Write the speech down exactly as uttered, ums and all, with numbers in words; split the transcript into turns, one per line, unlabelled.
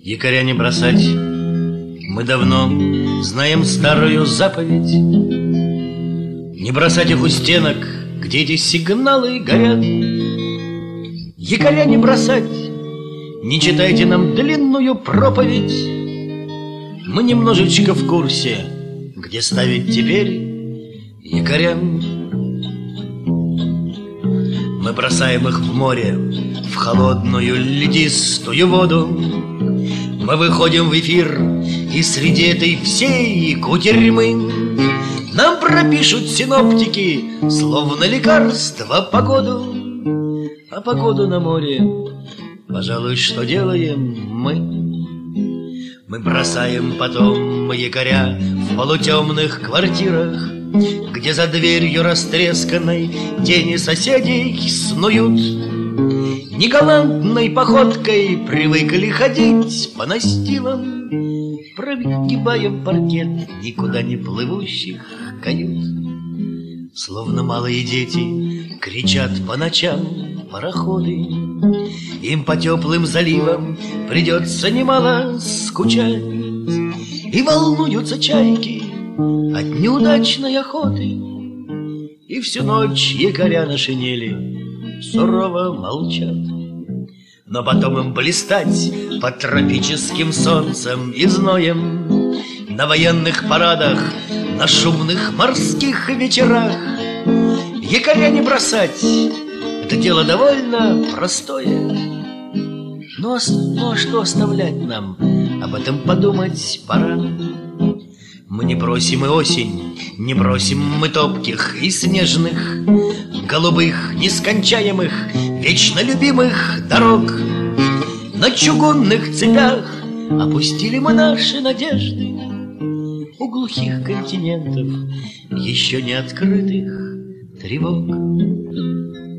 Якоря не бросать. Мы давно знаем старую заповедь. Не бросать их у стенок, где эти сигналы горят. Якоря не бросать. Не читайте нам длинную проповедь. Мы немножечко в курсе, где ставить теперь якоря. Мы бросаем их в море, в холодную ледистую воду. Мы выходим в эфир, и среди этой всей кутерьмы нам пропишут синоптики, словно лекарство, погоду. А погоду на море, пожалуй, что делаем мы? Мы бросаем потом якоря в полутемных квартирах, где за дверью растресканной тени соседей снуют. Негалантной походкой привыкли ходить по настилам, прогибаем паркет никуда не плывущих кают. Словно малые дети кричат по ночам пароходы. Им по теплым заливам придется немало скучать. И волнуются чайки от неудачной охоты. И всю ночь якоря на шинели сурово молчат. Но потом им блистать под тропическим солнцем и зноем на военных парадах, на шумных морских вечерах. Якоря не бросать — это дело довольно простое. Ну а, ну а что оставлять нам? Об этом подумать пора. Мы не бросим и осень, не бросим мы топких и снежных, голубых, нескончаемых, вечно любимых дорог. На чугунных цепях опустили мы наши надежды у глухих континентов, еще не открытых тревог.